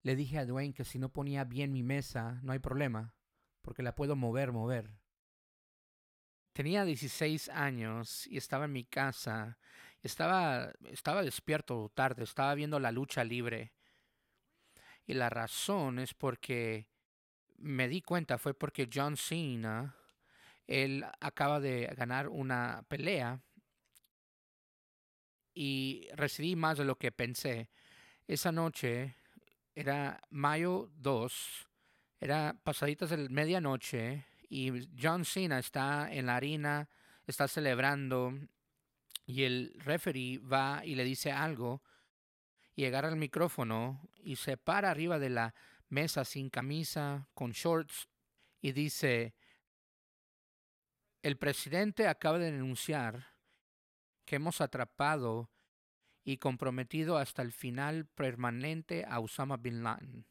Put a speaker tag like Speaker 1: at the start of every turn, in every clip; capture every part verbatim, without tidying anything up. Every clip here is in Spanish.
Speaker 1: Le dije a Dwayne que si no ponía bien mi mesa, no hay problema, porque la puedo mover, mover. Tenía dieciséis años y estaba en mi casa. Estaba, estaba despierto tarde, estaba viendo la lucha libre. Y la razón es porque me di cuenta, fue porque John Cena, él acaba de ganar una pelea y recibí más de lo que pensé. Esa noche era mayo dos, era pasaditas de medianoche y John Cena está en la arena, está celebrando y el referee va y le dice algo y agarra el micrófono y se para arriba de la mesa sin camisa, con shorts y dice, el presidente acaba de denunciar que hemos atrapado y comprometido hasta el final permanente a Osama Bin Laden.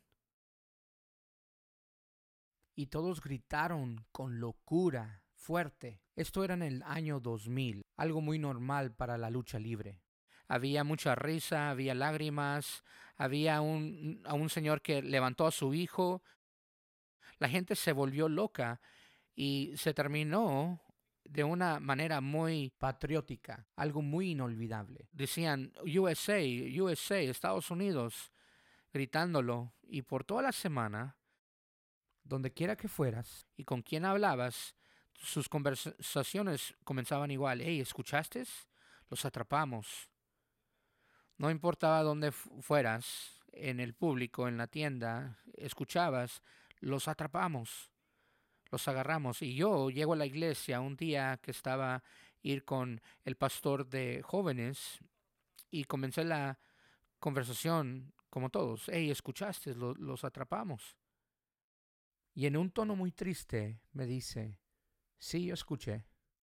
Speaker 1: Y todos gritaron con locura, fuerte. Esto era en el año dos mil, algo muy normal para la lucha libre. Había mucha risa, había lágrimas, había un, a un señor que levantó a su hijo. La gente se volvió loca y se terminó de una manera muy patriótica, algo muy inolvidable. Decían U S A, U S A, Estados Unidos, gritándolo. Y por toda la semana, donde quiera que fueras y con quien hablabas, sus conversaciones comenzaban igual. Hey, ¿escuchaste? Los atrapamos. No importaba dónde fueras, en el público, en la tienda, escuchabas, los atrapamos, los agarramos. Y yo llego a la iglesia un día que estaba a ir con el pastor de jóvenes y comencé la conversación como todos. Hey, ¿escuchaste? Los, los atrapamos. Y en un tono muy triste me dice, sí, yo escuché.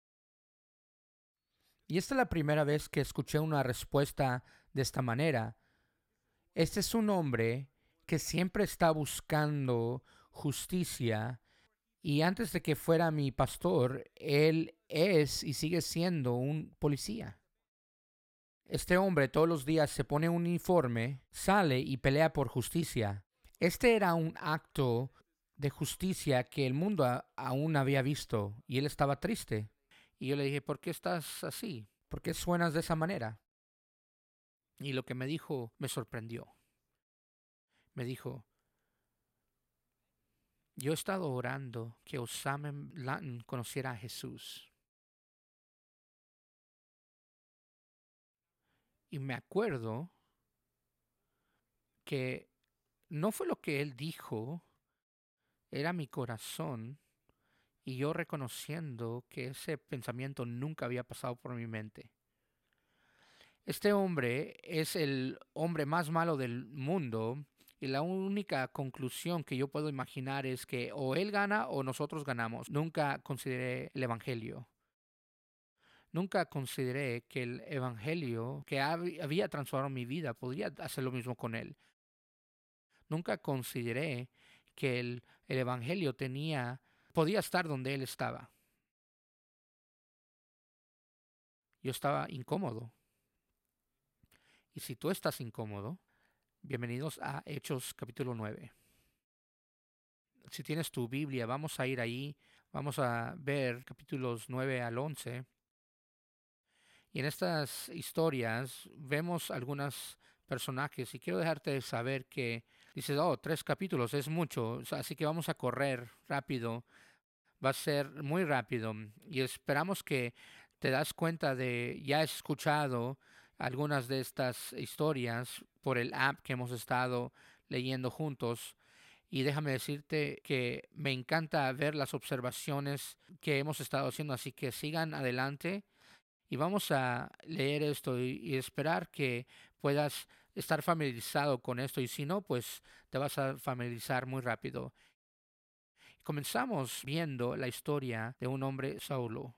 Speaker 1: Y esta es la primera vez que escuché una respuesta de esta manera. Este es un hombre que siempre está buscando justicia y antes de que fuera mi pastor, él es y sigue siendo un policía. Este hombre todos los días se pone un uniforme, sale y pelea por justicia. Este era un acto de justicia que el mundo a- aún había visto y él estaba triste. Y yo le dije, ¿por qué estás así? ¿Por qué suenas de esa manera? Y lo que me dijo me sorprendió. Me dijo, yo he estado orando que Osama Bin Laden conociera a Jesús. Y me acuerdo que no fue lo que él dijo, era mi corazón y yo reconociendo que ese pensamiento nunca había pasado por mi mente. Este hombre es el hombre más malo del mundo y la única conclusión que yo puedo imaginar es que o él gana o nosotros ganamos. Nunca consideré el Evangelio. Nunca consideré que el Evangelio que hab- había transformado mi vida podría hacer lo mismo con él. Nunca consideré que el, el Evangelio tenía, podía estar donde él estaba. Yo estaba incómodo. Y si tú estás incómodo, bienvenidos a Hechos capítulo nueve. Si tienes tu Biblia, vamos a ir ahí, vamos a ver capítulos nueve al once. Y en estas historias vemos algunos personajes y quiero dejarte saber que dices, oh, tres capítulos es mucho, así que vamos a correr rápido, va a ser muy rápido y esperamos que te das cuenta de, ya has escuchado algunas de estas historias por el app que hemos estado leyendo juntos. Y déjame decirte que me encanta ver las observaciones que hemos estado haciendo, así que sigan adelante y vamos a leer esto y, y esperar que puedas estar familiarizado con esto y si no, pues te vas a familiarizar muy rápido. Comenzamos viendo la historia de un hombre, Saulo.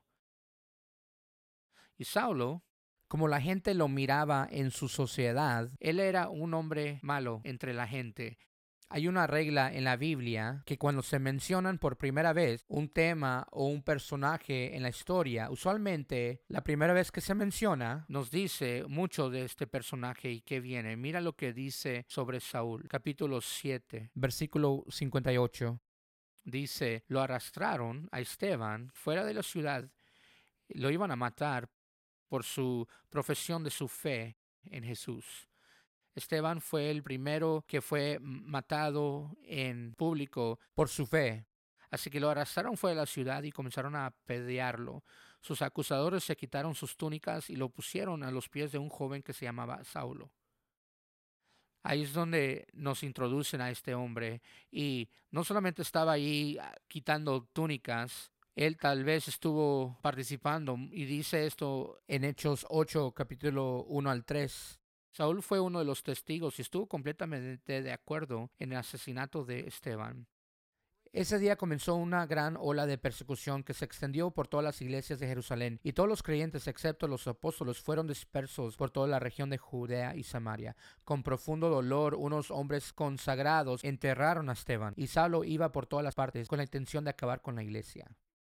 Speaker 1: Y Saulo, como la gente lo miraba en su sociedad, él era un hombre malo entre la gente. Hay una regla en la Biblia que cuando se mencionan por primera vez un tema o un personaje en la historia, usualmente la primera vez que se menciona nos dice mucho de este personaje y qué viene. Mira lo que dice sobre Saúl, capítulo siete, versículo cincuenta y ocho. Dice, lo arrastraron a Esteban fuera de la ciudad, lo iban a matar por su profesión de su fe en Jesús. Esteban fue el primero que fue matado en público por su fe. Así que lo arrastraron fuera de la ciudad y comenzaron a apedrearlo. Sus acusadores se quitaron sus túnicas y lo pusieron a los pies de un joven que se llamaba Saulo. Ahí es donde nos introducen a este hombre. Y no solamente estaba ahí quitando túnicas, él tal vez estuvo participando. Y dice esto en Hechos ocho, capítulo uno al tres. Saúl fue uno de los testigos y estuvo completamente de acuerdo en el asesinato de Esteban. Ese día comenzó una gran ola de persecución que se extendió por todas las iglesias de Jerusalén, y todos los creyentes, excepto los apóstoles, fueron dispersos por toda la región de Judea y Samaria. Con profundo dolor, unos hombres consagrados enterraron a Esteban, y Saulo iba por todas las partes con la intención de acabar con la iglesia.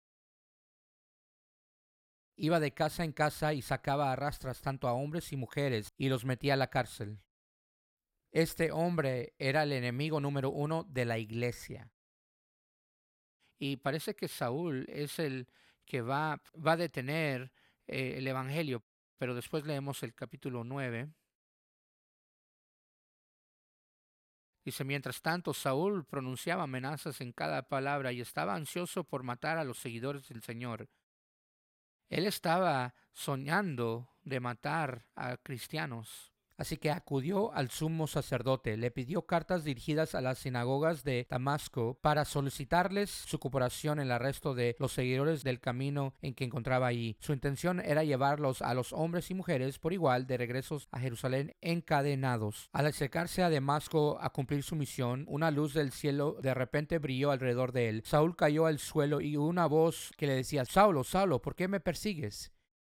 Speaker 1: Iba de casa en casa y sacaba a rastras tanto a hombres y mujeres y los metía a la cárcel. Este hombre era el enemigo número uno de la iglesia. Y parece que Saúl es el que va, va a detener eh, el evangelio, pero después leemos el capítulo nueve. Dice, mientras tanto, Saúl pronunciaba amenazas en cada palabra y estaba ansioso por matar a los seguidores del Señor. Él estaba soñando de matar a cristianos. Así que acudió al sumo sacerdote, le pidió cartas dirigidas a las sinagogas de Damasco para solicitarles su cooperación en el arresto de los seguidores del camino en que encontraba allí. Su intención era llevarlos a los hombres y mujeres por igual de regresos a Jerusalén encadenados. Al acercarse a Damasco a cumplir su misión, una luz del cielo de repente brilló alrededor de él. Saúl cayó al suelo y una voz que le decía, Saulo, Saulo, ¿por qué me persigues?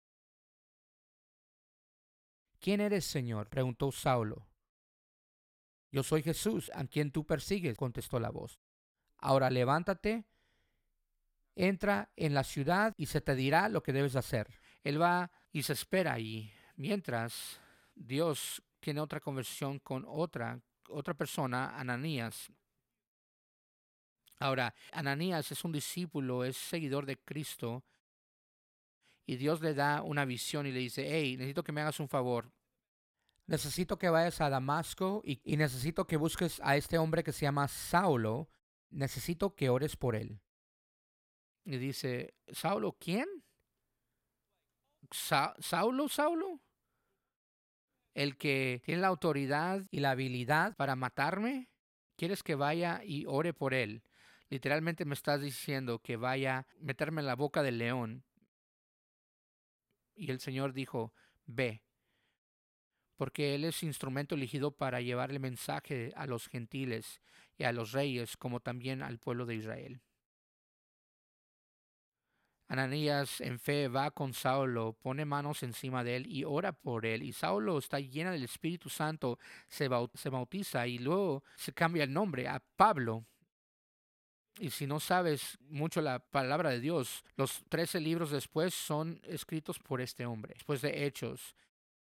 Speaker 1: ¿Quién eres, Señor? Preguntó Saulo. Yo soy Jesús, a quien tú persigues, contestó la voz. Ahora levántate, entra en la ciudad y se te dirá lo que debes hacer. Él va y se espera allí, mientras Dios tiene otra conversación con otra, otra persona, Ananías. Ahora, Ananías es un discípulo, es seguidor de Cristo, y Dios le da una visión y le dice, hey, necesito que me hagas un favor. Necesito que vayas a Damasco y, y necesito que busques a este hombre que se llama Saulo. Necesito que ores por él. Y dice, ¿Saulo quién? Sa ¿Saulo, Saulo? ¿El que tiene la autoridad y la habilidad para matarme? ¿Quieres que vaya y ore por él? Literalmente me estás diciendo que vaya a meterme en la boca del león. Y el Señor dijo, ve, porque él es instrumento elegido para llevar el mensaje a los gentiles y a los reyes, como también al pueblo de Israel. Ananías en fe va con Saulo, pone manos encima de él y ora por él. Y Saulo está llena del Espíritu Santo, se, baut se bautiza y luego se cambia el nombre a Pablo. Y si no sabes mucho la palabra de Dios, los trece libros después son escritos por este hombre, después de Hechos.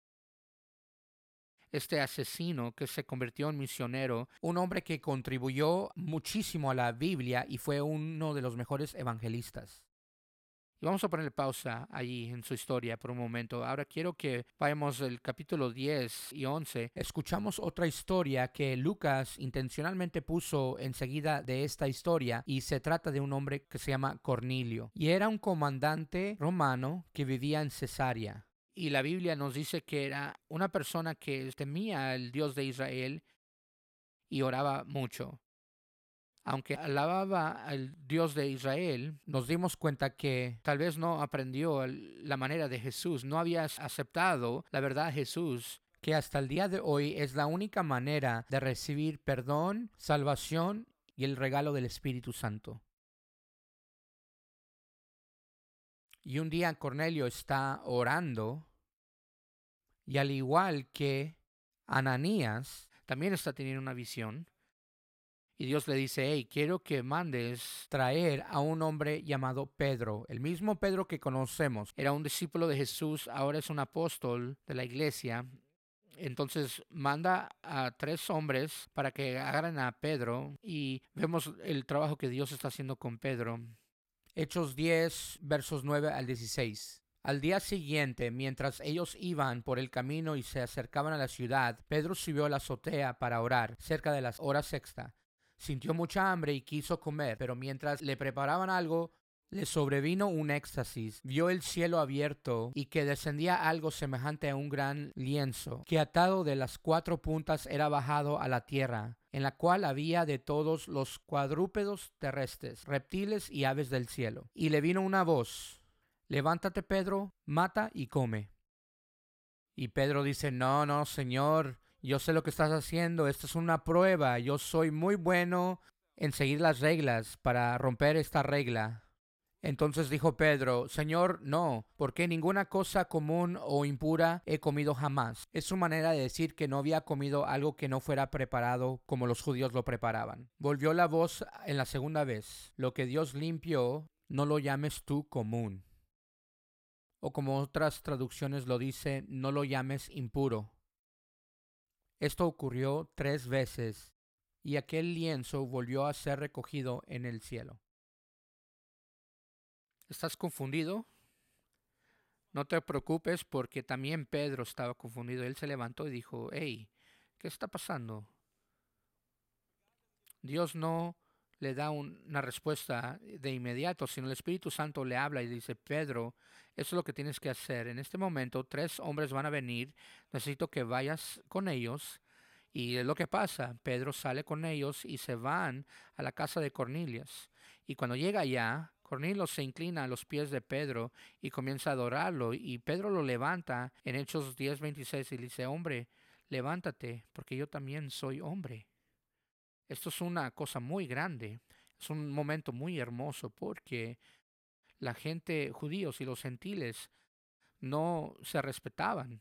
Speaker 1: Este asesino que se convirtió en misionero, un hombre que contribuyó muchísimo a la Biblia y fue uno de los mejores evangelistas. Y vamos a ponerle pausa allí en su historia por un momento. Ahora quiero que vayamos al capítulo diez y once. Escuchamos otra historia que Lucas intencionalmente puso enseguida de esta historia, y se trata de un hombre que se llama Cornelio. Y era un comandante romano que vivía en Cesarea. Y la Biblia nos dice que era una persona que temía al Dios de Israel y oraba mucho. Aunque alababa al Dios de Israel, nos dimos cuenta que tal vez no aprendió la manera de Jesús, no había aceptado la verdad de Jesús, que hasta el día de hoy es la única manera de recibir perdón, salvación y el regalo del Espíritu Santo. Y un día Cornelio está orando, y al igual que Ananías, también está teniendo una visión. Y Dios le dice, hey, quiero que mandes traer a un hombre llamado Pedro, el mismo Pedro que conocemos. Era un discípulo de Jesús, ahora es un apóstol de la iglesia. Entonces manda a tres hombres para que agarren a Pedro y vemos el trabajo que Dios está haciendo con Pedro. Hechos diez, versos nueve al dieciséis. Al día siguiente, mientras ellos iban por el camino y se acercaban a la ciudad, Pedro subió a la azotea para orar, cerca de las horas sexta. Sintió mucha hambre y quiso comer, pero mientras le preparaban algo, le sobrevino un éxtasis. Vio el cielo abierto y que descendía algo semejante a un gran lienzo, que atado de las cuatro puntas era bajado a la tierra, en la cual había de todos los cuadrúpedos terrestres, reptiles y aves del cielo. Y le vino una voz: levántate, Pedro, mata y come. Y Pedro dice, no, no, Señor, yo sé lo que estás haciendo, esta es una prueba, yo soy muy bueno en seguir las reglas para romper esta regla. Entonces dijo Pedro, Señor, no, porque ninguna cosa común o impura he comido jamás. Es su manera de decir que no había comido algo que no fuera preparado como los judíos lo preparaban. Volvió la voz en la segunda vez, lo que Dios limpió, no lo llames tú común. O como otras traducciones lo dice, no lo llames impuro. Esto ocurrió tres veces, y aquel lienzo volvió a ser recogido en el cielo. ¿Estás confundido? No te preocupes, porque también Pedro estaba confundido. Él se levantó y dijo, hey, ¿qué está pasando? Dios no le da un, una respuesta de inmediato, sino el Espíritu Santo le habla y dice, Pedro, eso es lo que tienes que hacer. En este momento tres hombres van a venir, necesito que vayas con ellos. Y es lo que pasa, Pedro sale con ellos y se van a la casa de Cornelius. Y cuando llega allá, Cornelio se inclina a los pies de Pedro y comienza a adorarlo. Y Pedro lo levanta en Hechos diez veintiséis y le dice, hombre, levántate, porque yo también soy hombre. Esto es una cosa muy grande, es un momento muy hermoso porque la gente, judíos y los gentiles, no se respetaban,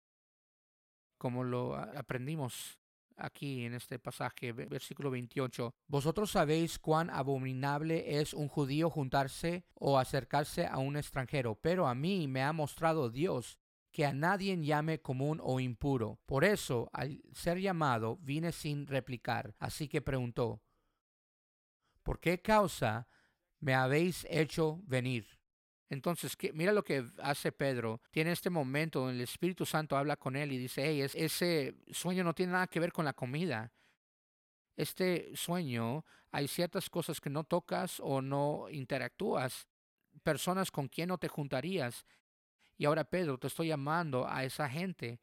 Speaker 1: como lo aprendimos aquí en este pasaje, versículo veintiocho. Vosotros sabéis cuán abominable es un judío juntarse o acercarse a un extranjero, pero a mí me ha mostrado Dios que a nadie llame común o impuro. Por eso, al ser llamado, vine sin replicar. Así que preguntó, ¿por qué causa me habéis hecho venir? Entonces, ¿qué? Mira lo que hace Pedro. Tiene este momento donde el Espíritu Santo habla con él y dice, hey, es, ese sueño no tiene nada que ver con la comida. Este sueño, hay ciertas cosas que no tocas o no interactúas, personas con quien no te juntarías. Y ahora, Pedro, te estoy llamando a esa gente.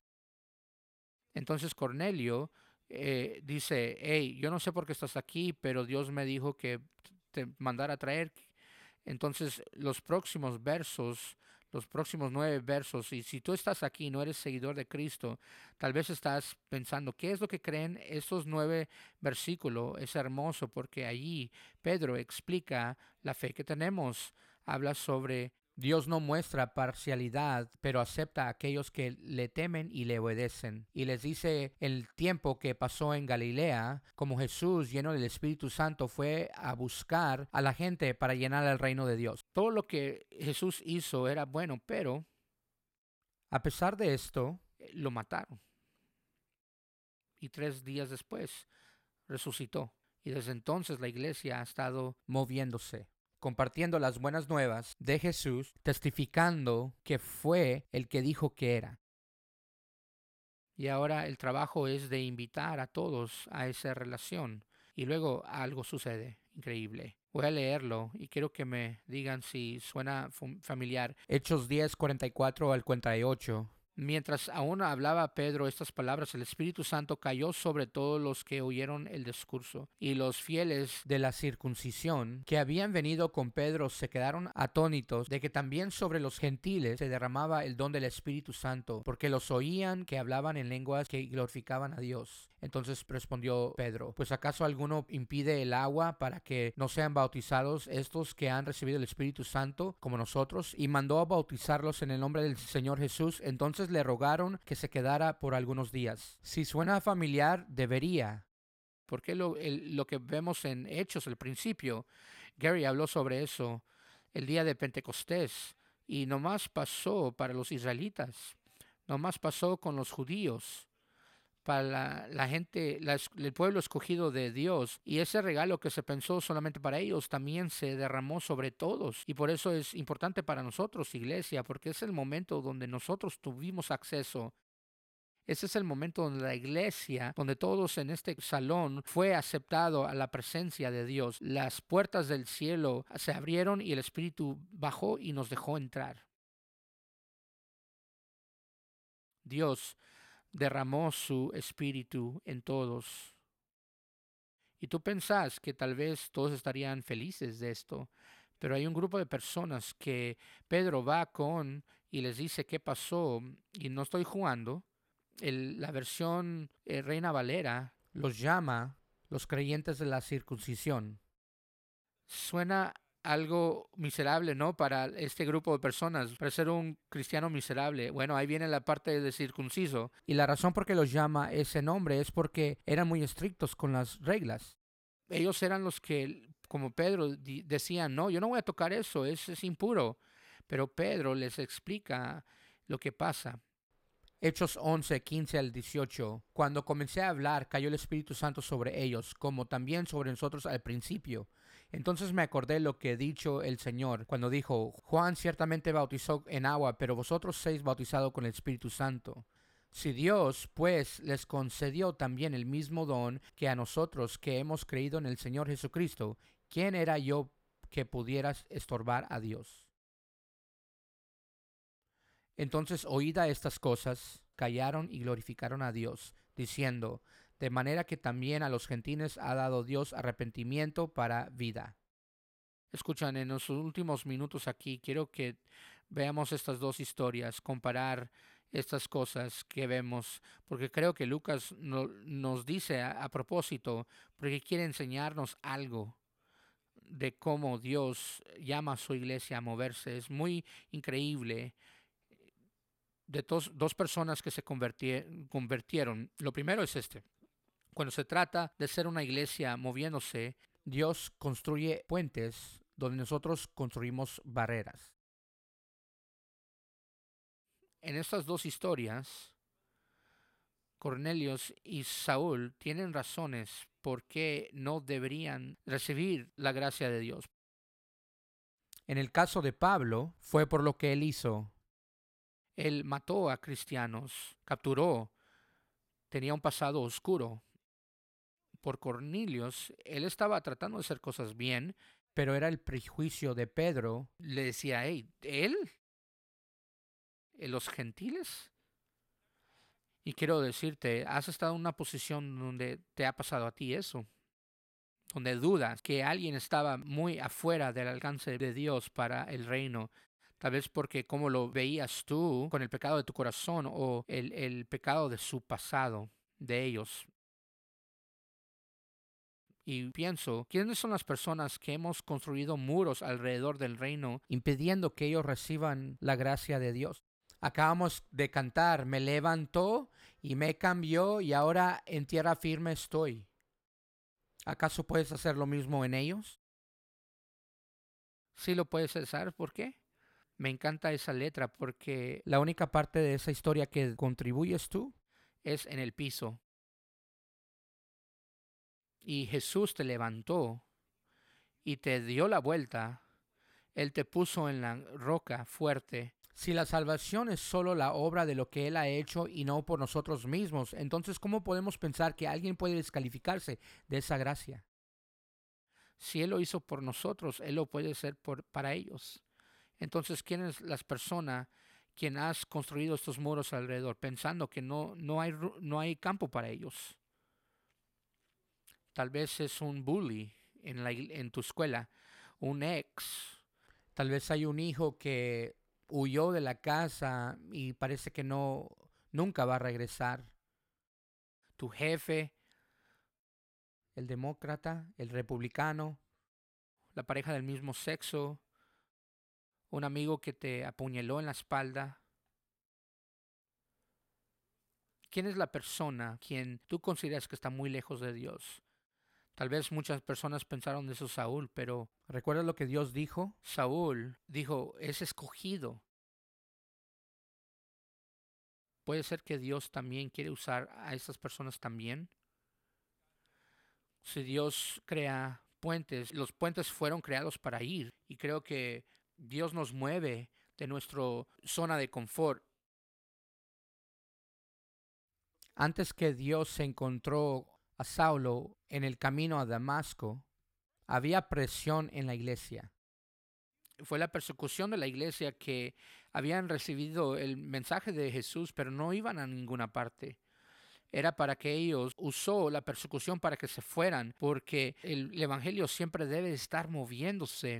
Speaker 1: Entonces Cornelio eh, dice, hey, yo no sé por qué estás aquí, pero Dios me dijo que te mandara a traer. Entonces los próximos versos, los próximos nueve versos, y si tú estás aquí y no eres seguidor de Cristo, tal vez estás pensando, ¿qué es lo que creen estos nueve versículos? Es hermoso porque allí Pedro explica la fe que tenemos, habla sobre Dios no muestra parcialidad, pero acepta a aquellos que le temen y le obedecen. Y les dice el tiempo que pasó en Galilea, como Jesús, lleno del Espíritu Santo, fue a buscar a la gente para llenar el reino de Dios. Todo lo que Jesús hizo era bueno, pero a pesar de esto, lo mataron. Y tres días después resucitó. Y desde entonces la iglesia ha estado moviéndose, compartiendo las buenas nuevas de Jesús, testificando que fue el que dijo que era. Y ahora el trabajo es de invitar a todos a esa relación. Y luego algo sucede increíble. Voy a leerlo y quiero que me digan si suena familiar. Hechos diez, cuarenta y cuatro al cuarenta y ocho. Mientras aún hablaba Pedro estas palabras, el Espíritu Santo cayó sobre todos los que oyeron el discurso. Y los fieles de la circuncisión que habían venido con Pedro se quedaron atónitos de que también sobre los gentiles se derramaba el don del Espíritu Santo, porque los oían que hablaban en lenguas que glorificaban a Dios. Entonces respondió Pedro, ¿pues acaso alguno impide el agua para que no sean bautizados estos que han recibido el Espíritu Santo como nosotros? Y mandó a bautizarlos en el nombre del Señor Jesús. Entonces le rogaron que se quedara por algunos días. Si suena familiar, debería. Porque lo, el- lo que vemos en Hechos al principio, Gary habló sobre eso el día de Pentecostés y nomás pasó para los israelitas, nomás pasó con los judíos, para la, la gente, la es- el pueblo escogido de Dios. Y ese regalo que se pensó solamente para ellos también se derramó sobre todos. Y por eso es importante para nosotros, iglesia, porque es el momento donde nosotros tuvimos acceso. Ese es el momento donde la iglesia, donde todos en este salón fue aceptado a la presencia de Dios. Las puertas del cielo se abrieron y el Espíritu bajó y nos dejó entrar. Dios derramó su Espíritu en todos. Y tú pensás que tal vez todos estarían felices de esto, pero hay un grupo de personas que Pedro va con y les dice qué pasó, y no estoy jugando. El- la versión eh, Reina Valera los llama los creyentes de la circuncisión. Suena algo miserable, ¿no? Para este grupo de personas, para ser un cristiano miserable. Bueno, ahí viene la parte de circunciso. Y la razón por qué los llama ese nombre es porque eran muy estrictos con las reglas. Ellos eran los que, como Pedro, di- decían, no, yo no voy a tocar eso, es, es impuro. Pero Pedro les explica lo que pasa. Hechos once quince al dieciocho. Cuando comencé a hablar, cayó el Espíritu Santo sobre ellos, como también sobre nosotros al principio. Entonces me acordé lo que ha dicho el Señor, cuando dijo, Juan ciertamente bautizó en agua, pero vosotros seis bautizados con el Espíritu Santo. Si Dios, pues, les concedió también el mismo don que a nosotros que hemos creído en el Señor Jesucristo, ¿quién era yo que pudieras estorbar a Dios? Entonces, oída estas cosas, callaron y glorificaron a Dios, diciendo, de manera que también a los gentiles ha dado Dios arrepentimiento para vida. Escuchan, en los últimos minutos aquí quiero que veamos estas dos historias, comparar estas cosas que vemos, porque creo que Lucas no- nos dice a, a propósito, porque quiere enseñarnos algo de cómo Dios llama a su iglesia a moverse. Es muy increíble de dos, dos personas que se convertie- convirtieron. Lo primero es este. Cuando se trata de ser una iglesia moviéndose, Dios construye puentes donde nosotros construimos barreras. En estas dos historias, Cornelios y Saúl tienen razones por qué no deberían recibir la gracia de Dios. En el caso de Pablo, fue por lo que él hizo. Él mató a cristianos, capturó, tenía un pasado oscuro. Por Cornelius, él estaba tratando de hacer cosas bien, pero era el prejuicio de Pedro. Le decía, hey, ¿él? ¿Eh, ¿Los gentiles? Y quiero decirte, has estado en una posición donde te ha pasado a ti eso, donde dudas que alguien estaba muy afuera del alcance de Dios para el reino. Tal vez porque como lo veías tú con el pecado de tu corazón o el, el pecado de su pasado, de ellos. Y pienso, ¿quiénes son las personas que hemos construido muros alrededor del reino, impidiendo que ellos reciban la gracia de Dios? Acabamos de cantar, me levantó y me cambió y ahora en tierra firme estoy. ¿Acaso puedes hacer lo mismo en ellos? Sí lo puedes hacer, ¿sabes por qué? Me encanta esa letra porque la única parte de esa historia que contribuyes tú es en el piso. Y Jesús te levantó y te dio la vuelta. Él te puso en la roca fuerte. Si la salvación es solo la obra de lo que Él ha hecho y no por nosotros mismos, entonces ¿cómo podemos pensar que alguien puede descalificarse de esa gracia? Si Él lo hizo por nosotros, Él lo puede hacer por, para ellos. Entonces, ¿quién es la persona quien has construido estos muros alrededor pensando que no, no, hay, no hay campo para ellos? Tal vez es un bully en, la, en tu escuela, un ex. Tal vez hay un hijo que huyó de la casa y parece que no nunca va a regresar. Tu jefe, el demócrata, el republicano, la pareja del mismo sexo, un amigo que te apuñaló en la espalda. ¿Quién es la persona quien tú consideras que está muy lejos de Dios? Tal vez muchas personas pensaron de eso Saúl, pero ¿recuerdas lo que Dios dijo? Saúl dijo, es escogido. Puede ser que Dios también quiere usar a estas personas también. Si Dios crea puentes, los puentes fueron creados para ir. Y creo que Dios nos mueve de nuestra zona de confort. Antes que Dios se encontró a Saulo en el camino a Damasco, había presión en la iglesia. Fue la persecución de la iglesia que habían recibido el mensaje de Jesús, pero no iban a ninguna parte. Era para que ellos usó la persecución para que se fueran, porque el evangelio siempre debe estar moviéndose.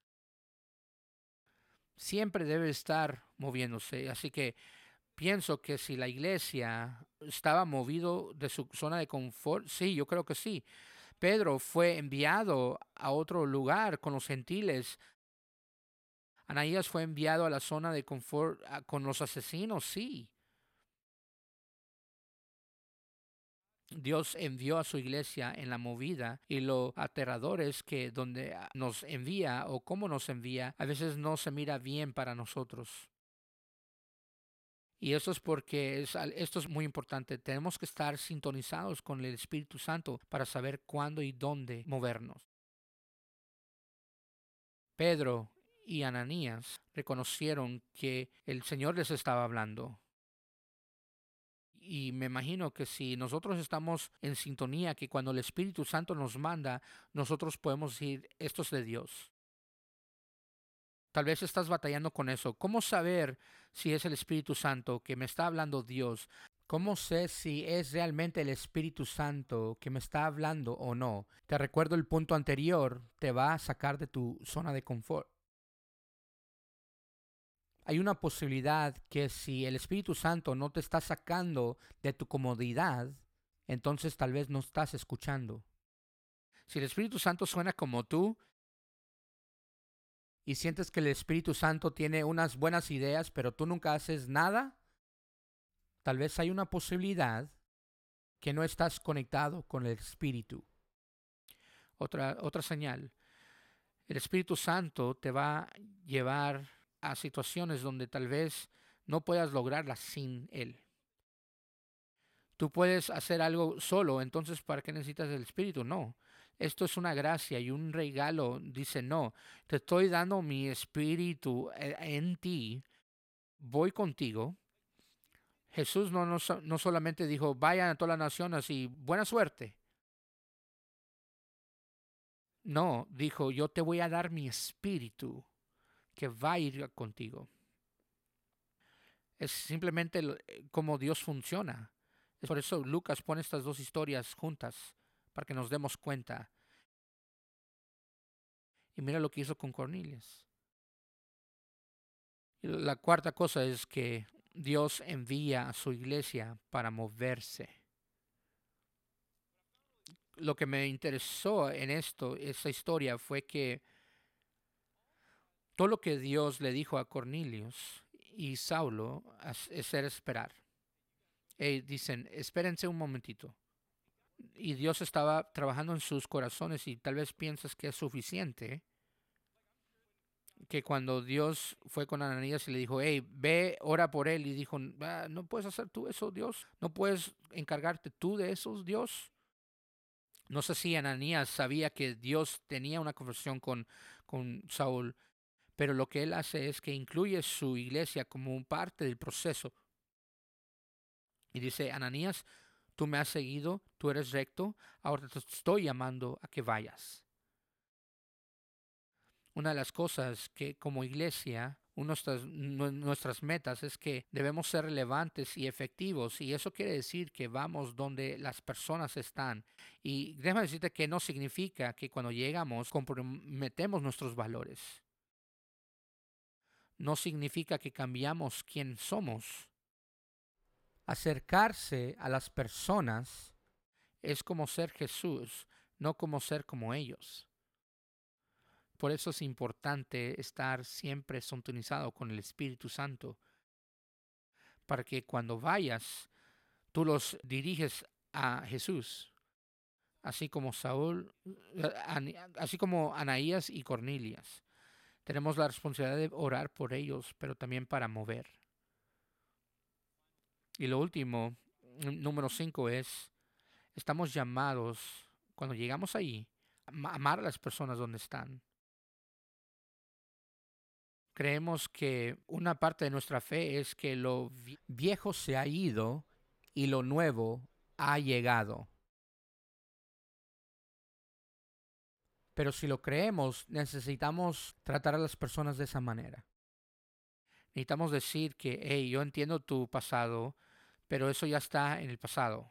Speaker 1: Siempre debe estar moviéndose. Así que pienso que si la iglesia estaba movido de su zona de confort, sí, yo creo que sí. Pedro fue enviado a otro lugar con los gentiles. Ananías fue enviado a la zona de confort a, con los asesinos, sí. Dios envió a su iglesia en la movida y lo aterrador es que donde nos envía o cómo nos envía a veces no se mira bien para nosotros. Y eso es porque es, esto es muy importante. Tenemos que estar sintonizados con el Espíritu Santo para saber cuándo y dónde movernos. Pedro y Ananías reconocieron que el Señor les estaba hablando. Y me imagino que si nosotros estamos en sintonía, que cuando el Espíritu Santo nos manda, nosotros podemos decir, esto es de Dios. Tal vez estás batallando con eso. ¿Cómo saber si es el Espíritu Santo que me está hablando Dios? ¿Cómo sé si es realmente el Espíritu Santo que me está hablando o no? Te recuerdo el punto anterior, te va a sacar de tu zona de confort. Hay una posibilidad que si el Espíritu Santo no te está sacando de tu comodidad, entonces tal vez no estás escuchando. Si el Espíritu Santo suena como tú y sientes que el Espíritu Santo tiene unas buenas ideas, pero tú nunca haces nada, tal vez hay una posibilidad que no estás conectado con el Espíritu. Otra, otra señal, el Espíritu Santo te va a llevar a situaciones donde tal vez no puedas lograrlas sin Él. Tú puedes hacer algo solo, entonces ¿para qué necesitas el Espíritu? No. Esto es una gracia y un regalo. Dice, no, te estoy dando mi Espíritu en ti, voy contigo. Jesús no, no, no solamente dijo, vayan a todas las naciones y buena suerte. No, dijo, yo te voy a dar mi Espíritu que va a ir contigo. Es simplemente como Dios funciona. Por eso Lucas pone estas dos historias juntas, para que nos demos cuenta. Y mira lo que hizo con Cornelius. Y la cuarta cosa es que Dios envía a su iglesia para moverse. Lo que me interesó en esto, esta historia, fue que todo lo que Dios le dijo a Cornelius y Saulo es era esperar. Y dicen, espérense un momentito. Y Dios estaba trabajando en sus corazones y tal vez piensas que es suficiente. Que cuando Dios fue con Ananías y le dijo, hey, ve, ora por él. Y dijo, ah, no puedes hacer tú eso, Dios. No puedes encargarte tú de eso, Dios. No sé si Ananías sabía que Dios tenía una conversación con, con Saúl, pero lo que él hace es que incluye su iglesia como un parte del proceso. Y dice, Ananías, tú me has seguido, tú eres recto, ahora te estoy llamando a que vayas. Una de las cosas que como iglesia, nuestras, nuestras metas es que debemos ser relevantes y efectivos y eso quiere decir que vamos donde las personas están. Y déjame decirte que no significa que cuando llegamos comprometemos nuestros valores. No significa que cambiamos quién somos. Acercarse a las personas es como ser Jesús, no como ser como ellos. Por eso es importante estar siempre sintonizado con el Espíritu Santo, para que cuando vayas, tú los diriges a Jesús. así como Saúl, eh, así como Anaías y Cornelias. Tenemos la responsabilidad de orar por ellos, pero también para mover. Y lo último, número cinco es, estamos llamados, cuando llegamos ahí, a amar a las personas donde están. Creemos que una parte de nuestra fe es que lo viejo se ha ido y lo nuevo ha llegado. Pero si lo creemos, necesitamos tratar a las personas de esa manera. Necesitamos decir que, hey, yo entiendo tu pasado, pero eso ya está en el pasado.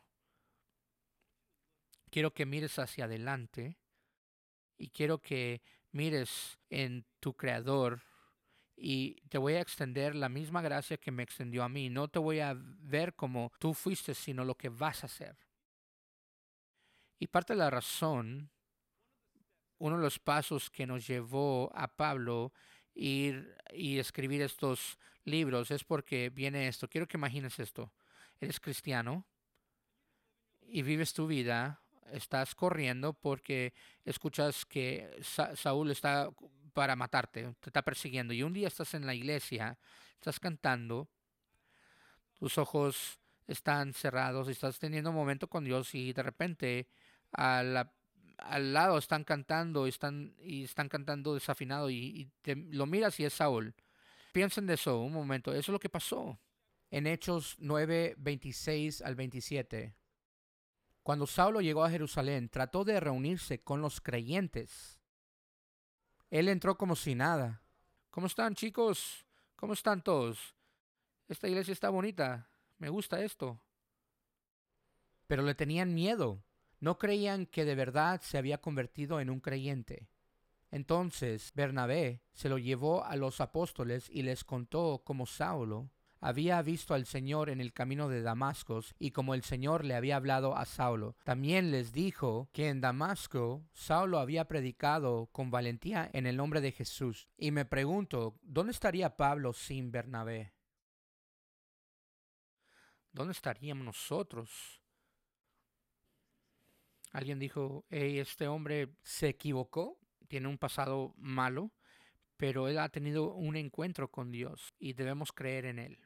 Speaker 1: Quiero que mires hacia adelante y quiero que mires en tu Creador y te voy a extender la misma gracia que me extendió a mí. No te voy a ver como tú fuiste, sino lo que vas a hacer. Y parte de la razón, uno de los pasos que nos llevó a Pablo ir y escribir estos libros es porque viene esto. Quiero que imagines esto. Eres cristiano y vives tu vida, estás corriendo porque escuchas que Sa- Saúl está para matarte, te está persiguiendo. Y un día estás en la iglesia, estás cantando, tus ojos están cerrados y estás teniendo un momento con Dios y de repente a la- al lado están cantando y están, y están cantando desafinado y, y te, lo miras y es Saúl. Piensen de eso un momento, eso es lo que pasó. En Hechos nueve veintiséis al veintisiete. Cuando Saulo llegó a Jerusalén, trató de reunirse con los creyentes. Él entró como si nada. ¿Cómo están, chicos? ¿Cómo están todos? Esta iglesia está bonita. Me gusta esto. Pero le tenían miedo. No creían que de verdad se había convertido en un creyente. Entonces Bernabé se lo llevó a los apóstoles y les contó cómo Saulo había visto al Señor en el camino de Damasco y como el Señor le había hablado a Saulo. También les dijo que en Damasco Saulo había predicado con valentía en el nombre de Jesús. Y me pregunto, ¿dónde estaría Pablo sin Bernabé? ¿Dónde estaríamos nosotros? Alguien dijo, hey, este hombre se equivocó, tiene un pasado malo, pero él ha tenido un encuentro con Dios y debemos creer en él.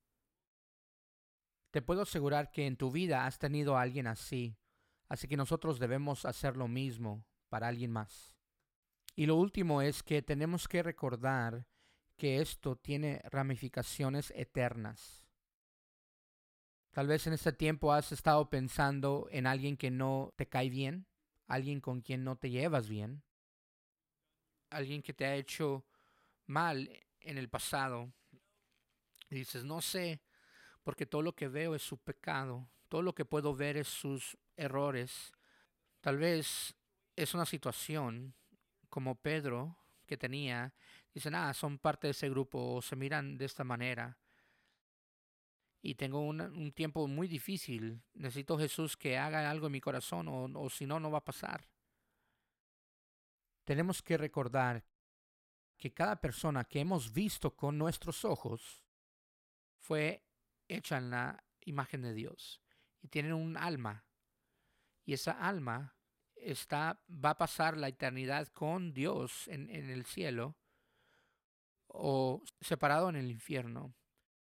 Speaker 1: Te puedo asegurar que en tu vida has tenido a alguien así, así que nosotros debemos hacer lo mismo para alguien más. Y lo último es que tenemos que recordar que esto tiene ramificaciones eternas. Tal vez en este tiempo has estado pensando en alguien que no te cae bien, alguien con quien no te llevas bien, alguien que te ha hecho mal en el pasado. Y dices, no sé, porque todo lo que veo es su pecado, todo lo que puedo ver es sus errores. Tal vez es una situación como Pedro que tenía, dicen, ah, son parte de ese grupo o se miran de esta manera. Y tengo un, un tiempo muy difícil, necesito Jesús que haga algo en mi corazón o, o si no, no va a pasar. Tenemos que recordar que cada persona que hemos visto con nuestros ojos fue hecha en la imagen de Dios y tienen un alma y esa alma está va a pasar la eternidad con Dios en, en el cielo o separado en el infierno.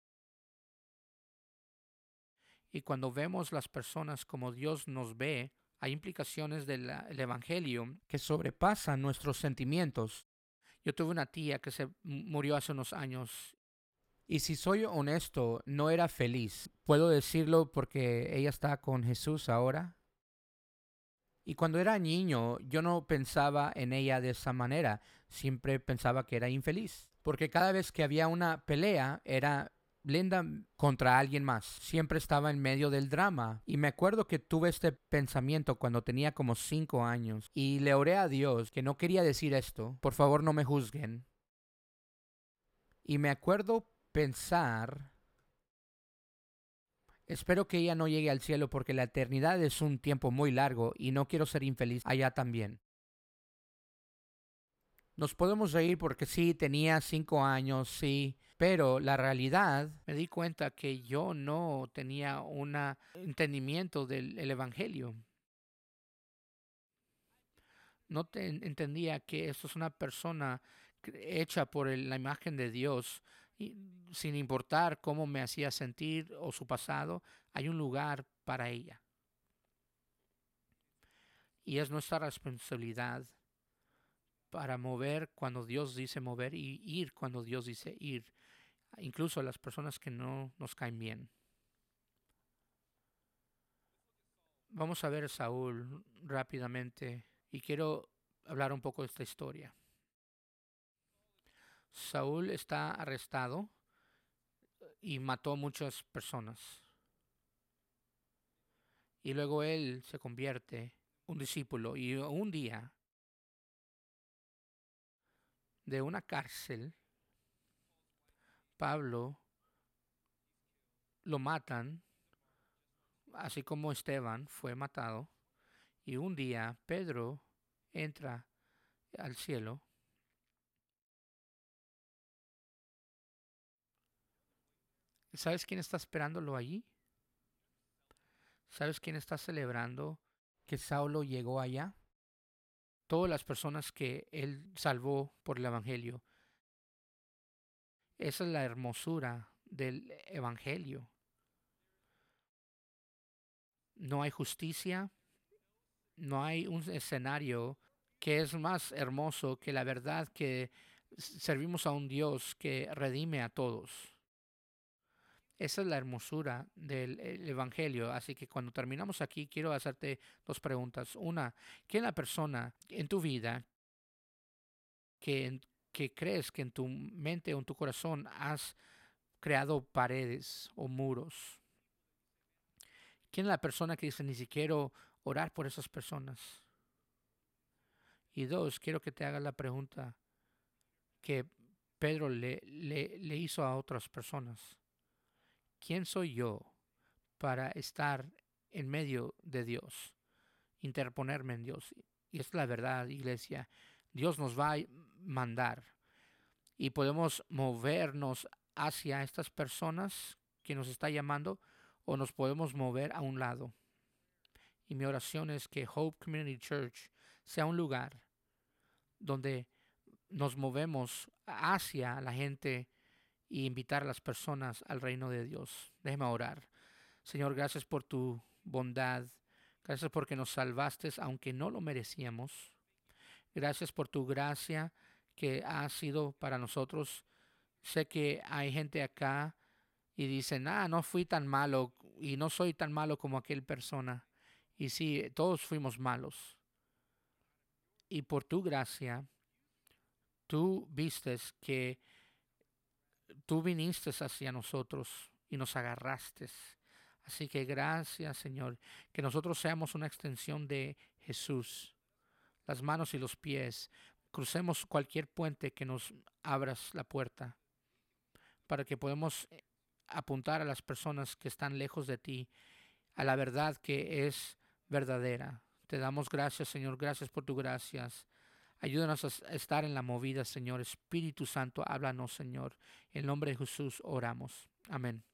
Speaker 1: Y cuando vemos las personas como Dios nos ve, hay implicaciones del el Evangelio que sobrepasan nuestros sentimientos. Yo tuve una tía que se murió hace unos años y si soy honesto, no era feliz. Puedo decirlo porque ella está con Jesús ahora. Y cuando era niño, yo no pensaba en ella de esa manera. Siempre pensaba que era infeliz. Porque cada vez que había una pelea, era Linda contra alguien más. Siempre estaba en medio del drama. Y me acuerdo que tuve este pensamiento cuando tenía como cinco años. Y le oré a Dios que no quería decir esto. Por favor, no me juzguen. Y me acuerdo pensar, espero que ella no llegue al cielo porque la eternidad es un tiempo muy largo y no quiero ser infeliz allá también. Nos podemos reír porque sí, tenía cinco años, sí, pero la realidad me di cuenta que yo no tenía un entendimiento del el Evangelio. no te entendía que esto es una persona hecha por el- la imagen de Dios, y sin importar cómo me hacía sentir o su pasado, hay un lugar para ella. Y es nuestra responsabilidad para mover cuando Dios dice mover y ir cuando Dios dice ir, incluso a las personas que no nos caen bien. Vamos a ver a Saúl rápidamente y quiero hablar un poco de esta historia. Saúl está arrestado y mató muchas personas. Y luego él se convierte un discípulo y un día de una cárcel, Pablo lo matan, así como Esteban fue matado. Y un día Pedro entra al cielo. ¿Sabes quién está esperándolo allí? ¿Sabes quién está celebrando que Saulo llegó allá? Todas las personas que él salvó por el Evangelio. Esa es la hermosura del Evangelio. No hay justicia, no hay un escenario que es más hermoso que la verdad que servimos a un Dios que redime a todos. Esa es la hermosura del Evangelio. Así que cuando terminamos aquí, quiero hacerte dos preguntas. Una, ¿quién es la persona en tu vida que, que crees que en tu mente o en tu corazón has creado paredes o muros? ¿Quién es la persona que dice ni siquiera orar por esas personas? Y dos, quiero que te hagas la pregunta que Pedro le, le, le hizo a otras personas. ¿Quién soy yo para estar en medio de Dios, interponerme en Dios? Y es la verdad, iglesia. Dios nos va a mandar y podemos movernos hacia estas personas que nos está llamando o nos podemos mover a un lado. Y mi oración es que Hope Community Church sea un lugar donde nos movemos hacia la gente y invitar a las personas al reino de Dios. Déjeme orar. Señor, gracias por tu bondad. Gracias porque nos salvaste aunque no lo merecíamos. Gracias por tu gracia que ha sido para nosotros. Sé que hay gente acá y dicen, ah, no fui tan malo y no soy tan malo como aquel persona. Y sí, todos fuimos malos. Y por tu gracia, tú vistes que tú viniste hacia nosotros y nos agarraste. Así que gracias, Señor, que nosotros seamos una extensión de Jesús, las manos y los pies. Crucemos cualquier puente que nos abras la puerta para que podamos apuntar a las personas que están lejos de ti, a la verdad que es verdadera. Te damos gracias, Señor, gracias por tu gracias. Ayúdanos a estar en la movida, Señor. Espíritu Santo, háblanos, Señor. En nombre de Jesús oramos. Amén.